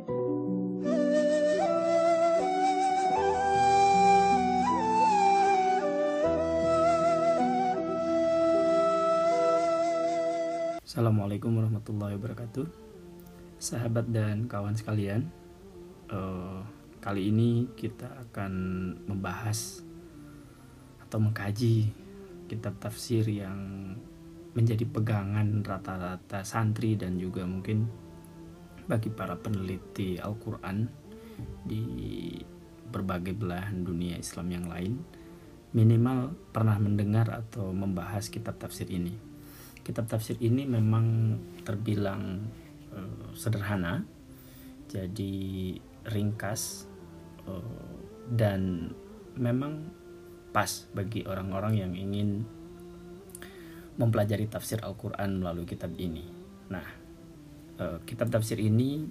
Assalamualaikum warahmatullahi wabarakatuh. Sahabat dan kawan sekalian, kali ini kita akan membahas atau mengkaji kitab tafsir yang menjadi pegangan rata-rata santri dan juga mungkin bagi para peneliti Al-Quran di berbagai belahan dunia Islam yang lain, minimal pernah mendengar atau membahas kitab tafsir ini. Kitab tafsir ini memang terbilang sederhana, jadi ringkas, dan memang pas bagi orang-orang yang ingin mempelajari tafsir Al-Quran melalui kitab ini. Nah, kitab tafsir ini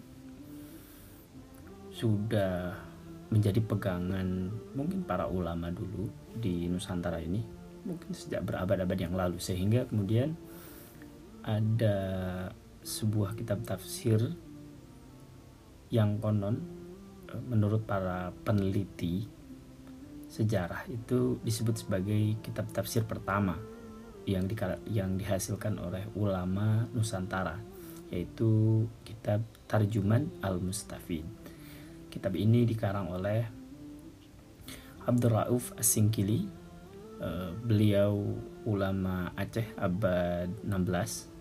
sudah menjadi pegangan mungkin para ulama dulu di Nusantara ini, mungkin sejak berabad-abad yang lalu, sehingga kemudian ada sebuah kitab tafsir yang konon menurut para peneliti sejarah itu disebut sebagai kitab tafsir pertama yang dihasilkan oleh ulama Nusantara, yaitu kitab Tarjuman Al-Mustafid. Kitab ini dikarang oleh Abdul Rauf As-Singkili. Beliau ulama Aceh abad 16,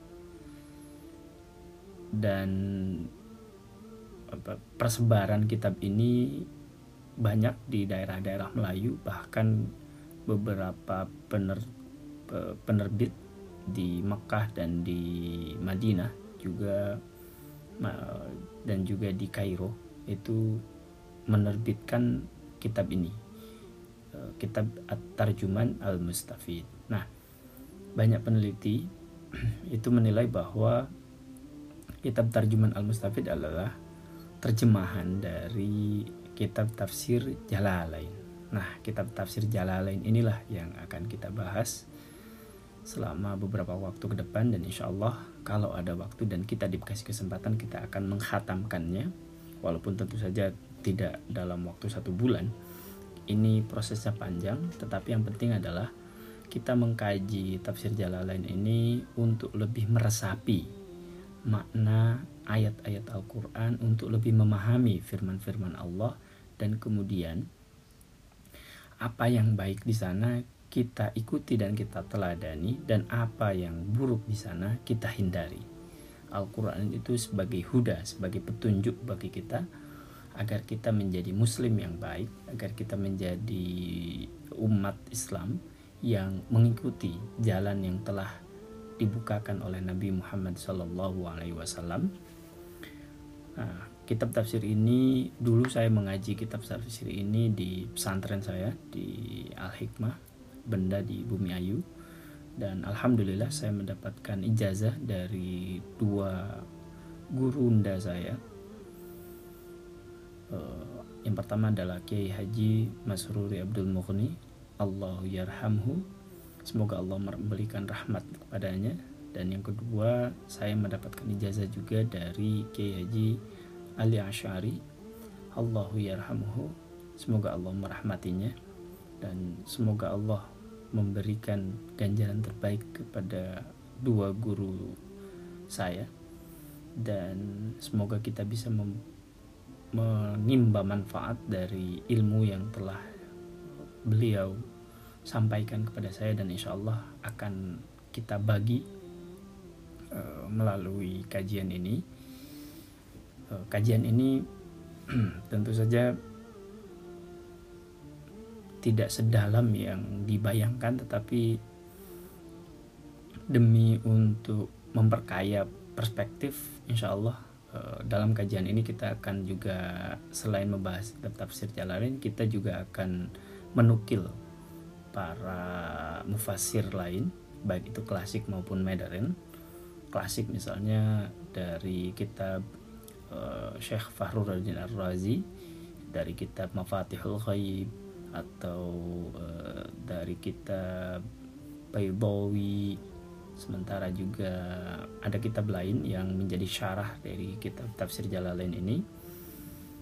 dan persebaran kitab ini banyak di daerah-daerah Melayu, bahkan beberapa penerbit di Mekah dan di Madinah juga, dan juga di Kairo itu menerbitkan kitab ini, kitab At-Tarjuman Al-Mustafid. Nah, banyak peneliti itu menilai bahwa kitab Tarjuman Al-Mustafid adalah terjemahan dari kitab tafsir Jalalain. Nah, kitab tafsir Jalalain inilah yang akan kita bahas selama beberapa waktu ke depan, dan insya Allah kalau ada waktu dan kita dikasih kesempatan, kita akan menghatamkannya, walaupun tentu saja tidak dalam waktu 1 bulan. Ini prosesnya panjang, tetapi yang penting adalah kita mengkaji tafsir Jalalain ini untuk lebih meresapi makna ayat-ayat Al-Quran, untuk lebih memahami firman-firman Allah, dan kemudian apa yang baik di sana kita ikuti dan kita teladani, dan apa yang buruk di sana kita hindari. Al-Quran itu sebagai huda, sebagai petunjuk bagi kita agar kita menjadi muslim yang baik, agar kita menjadi umat Islam yang mengikuti jalan yang telah dibukakan oleh Nabi Muhammad SAW. Nah, kitab tafsir ini dulu saya mengaji kitab tafsir ini di pesantren saya di Al-Hikmah Benda di Bumi Ayu, dan alhamdulillah saya mendapatkan ijazah dari 2 gurunda saya. Yang pertama adalah Kiai Haji Masruri Abdul Mughni, Allahu yarhamhu, semoga Allah memberikan rahmat kepadanya. Dan yang kedua, saya mendapatkan ijazah juga dari Kiai Haji Ali Asy'ari, Allahu yarhamhu, semoga Allah merahmatinya, dan semoga Allah memberikan ganjaran terbaik kepada 2 guru saya, dan semoga kita bisa menimba manfaat dari ilmu yang telah beliau sampaikan kepada saya, dan insya Allah akan kita bagi melalui kajian ini. Kajian ini tentu saja tidak sedalam yang dibayangkan, tetapi demi untuk memperkaya perspektif, insya Allah dalam kajian ini kita akan juga, selain membahas kitab tafsir Jalalain, kita juga akan menukil para mufassir lain, baik itu klasik maupun modern. Klasik misalnya dari kitab Syekh Fakhruddin Ar-Razi, dari kitab Mafatihul Ghaib, atau dari kitab Baydawi. Sementara juga ada kitab lain yang menjadi syarah dari kitab tafsir Jalalain ini,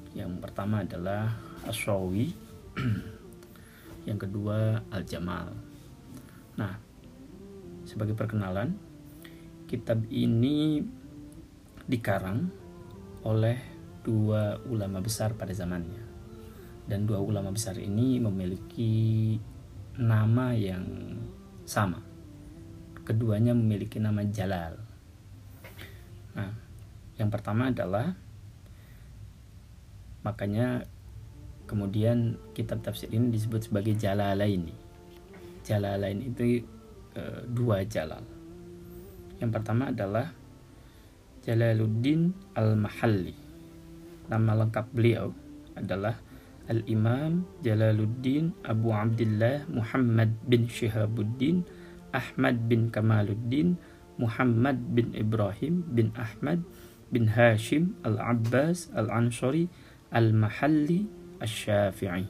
Yang pertama adalah Asy-Syawi, yang kedua Al-Jamal. Nah, sebagai perkenalan, kitab ini dikarang oleh dua ulama besar pada zamannya, dan dua ulama besar ini memiliki nama yang sama. Keduanya memiliki nama Jalal. Nah, yang pertama adalah, makanya kemudian kitab tafsir ini disebut sebagai Jalalain. Jalalain itu dua Jalal. Yang pertama adalah Jalaluddin Al-Mahalli. Nama lengkap beliau adalah Al-Imam Jalaluddin Abu Abdullah Muhammad bin Shihabuddin Ahmad bin Kamaluddin Muhammad bin Ibrahim bin Ahmad bin Hashim Al-Abbas Al-Ansari Al-Mahalli Asy-Syafi'i.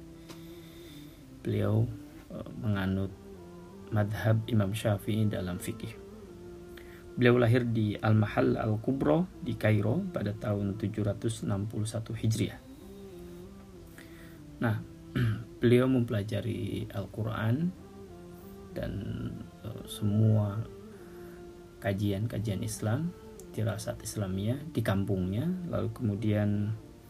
Beliau menganut madhab Imam Syafi'i dalam fikih. Beliau lahir di Al-Mahall Al-Kubra di Kairo pada tahun 761 Hijriah. Nah, beliau mempelajari Al-Quran dan semua kajian-kajian Islam, dirasat Islamiyah di kampungnya. Lalu kemudian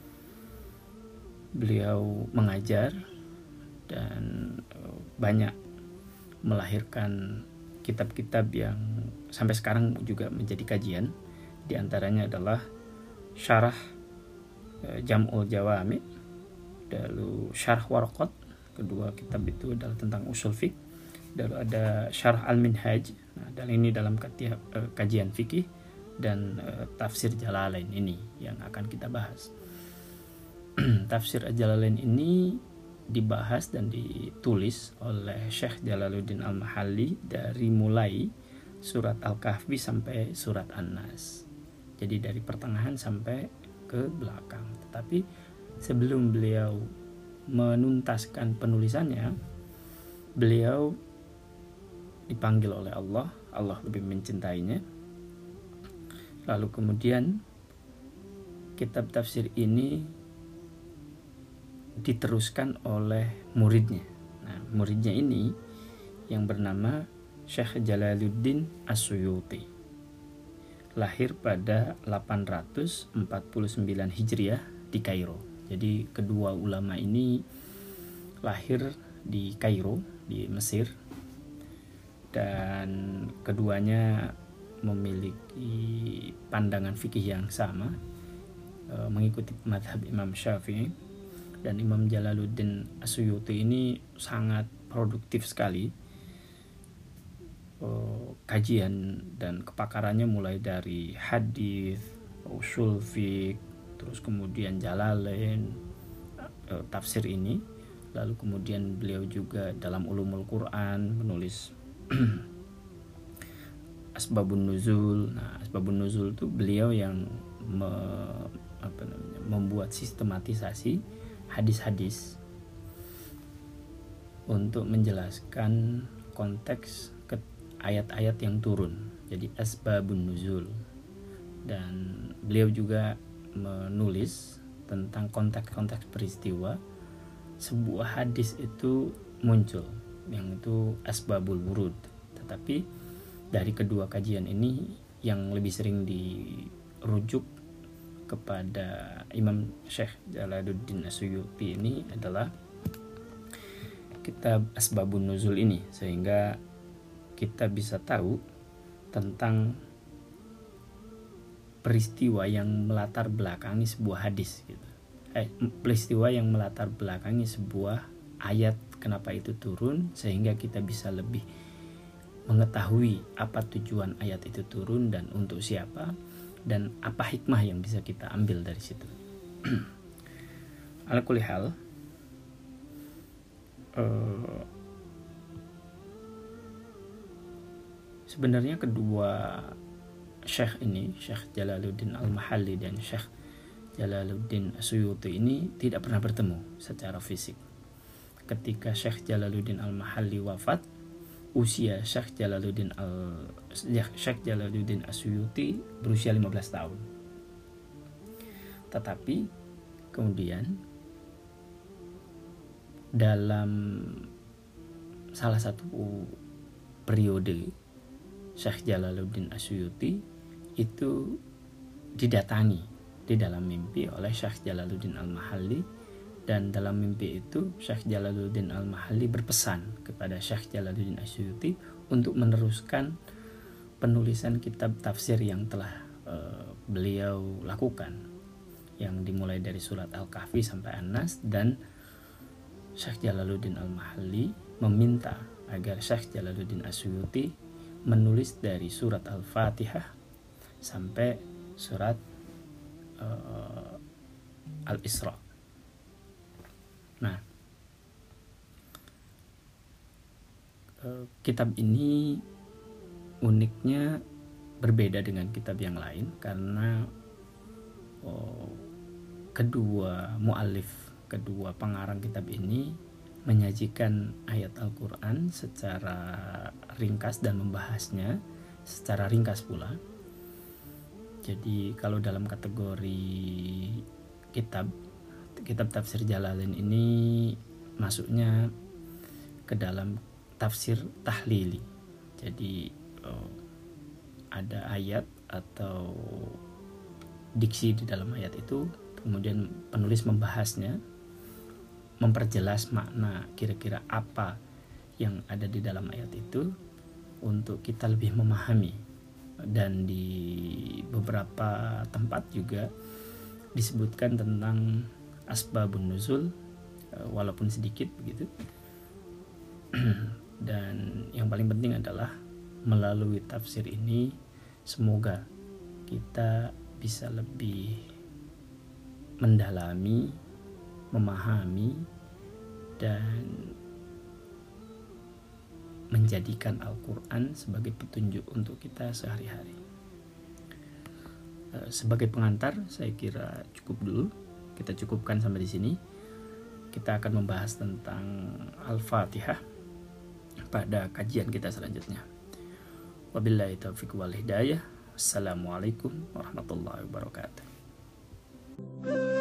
beliau mengajar dan banyak melahirkan kitab-kitab yang sampai sekarang juga menjadi kajian. Di antaranya adalah Syarah Jam'ul Jawami, lalu Syarah Warqat. Kedua kitab itu adalah tentang usul fiqh. Lalu ada Syarah Al-Minhaj. Nah, dan ini dalam kajian fikih, dan tafsir Jalalain ini yang akan kita bahas. Tafsir Jalalain ini dibahas dan ditulis oleh Syekh Jalaluddin Al-Mahalli dari mulai surat Al-Kahfi sampai surat An-Nas. Jadi dari pertengahan sampai ke belakang. Tetapi sebelum beliau menuntaskan penulisannya, beliau dipanggil oleh Allah. Allah lebih mencintainya. Lalu kemudian kitab tafsir ini diteruskan oleh muridnya. Nah, muridnya ini yang bernama Syekh Jalaluddin As-Suyuti. Lahir pada 849 Hijriah di Kairo. Jadi kedua ulama ini lahir di Kairo, di Mesir, dan keduanya memiliki pandangan fikih yang sama, mengikuti madhab Imam Syafi'i. Dan Imam Jalaluddin As-Suyuti ini sangat produktif sekali kajian dan kepakarannya, mulai dari hadis, usul fiqh, terus kemudian Jalalain, tafsir ini. Lalu kemudian beliau juga dalam ulumul Quran menulis Asbabun Nuzul. Nah, Asbabun Nuzul itu beliau yang membuat sistematisasi hadis-hadis untuk menjelaskan konteks ayat-ayat yang turun. Jadi Asbabun Nuzul. Dan beliau juga menulis tentang konteks-konteks peristiwa sebuah hadis itu muncul, yang itu Asbabul Wurud. Tetapi dari kedua kajian ini yang lebih sering dirujuk kepada Imam Syekh Jalaluddin As-Suyuti ini adalah kitab Asbabun Nuzul ini, sehingga kita bisa tahu tentang peristiwa yang melatar belakangi sebuah hadis gitu. Peristiwa yang melatar belakangi sebuah ayat, kenapa itu turun, sehingga kita bisa lebih mengetahui apa tujuan ayat itu turun dan untuk siapa, dan apa hikmah yang bisa kita ambil dari situ. Ala kulli hal, sebenarnya kedua syekh ini, Syekh Jalaluddin Al-Mahalli dan Syekh Jalaluddin As-Suyuti ini tidak pernah bertemu secara fisik. Ketika Syekh Jalaluddin Al-Mahalli wafat, usia Syekh Jalaluddin As-Suyuti berusia 15 tahun. Tetapi Kemudian dalam salah satu periode Syekh Jalaluddin Asyuyuti itu didatangi di dalam mimpi oleh Syekh Jalaluddin Al-Mahalli, dan dalam mimpi itu Syekh Jalaluddin Al-Mahalli berpesan kepada Syekh Jalaluddin Asyuyuti untuk meneruskan penulisan kitab tafsir yang telah beliau lakukan, yang dimulai dari surat Al-Kahfi sampai An-Nas, dan Syekh Jalaluddin Al-Mahalli meminta agar Syekh Jalaluddin Asyuyuti menulis dari surat Al-Fatihah sampai surat Al-Isra. Nah, kitab ini uniknya berbeda dengan kitab yang lain karena kedua pengarang kitab ini menyajikan ayat Al-Quran secara ringkas dan membahasnya secara ringkas pula. Jadi kalau dalam kategori kitab tafsir Jalalain ini masuknya ke dalam tafsir tahlili. Jadi ada ayat atau diksi di dalam ayat itu, kemudian penulis membahasnya, memperjelas makna kira-kira apa yang ada di dalam ayat itu untuk kita lebih memahami. Dan di beberapa tempat juga disebutkan tentang asbabun nuzul, walaupun sedikit begitu. Dan yang paling penting adalah melalui tafsir ini semoga kita bisa lebih mendalami, memahami, dan menjadikan Al-Quran sebagai petunjuk untuk kita sehari-hari. Sebagai pengantar, saya kira cukup dulu. Kita cukupkan sampai di sini. Kita akan membahas tentang Al-Fatihah pada kajian kita selanjutnya. Wabillahi taufiq wal hidayah. Assalamualaikum warahmatullahi wabarakatuh.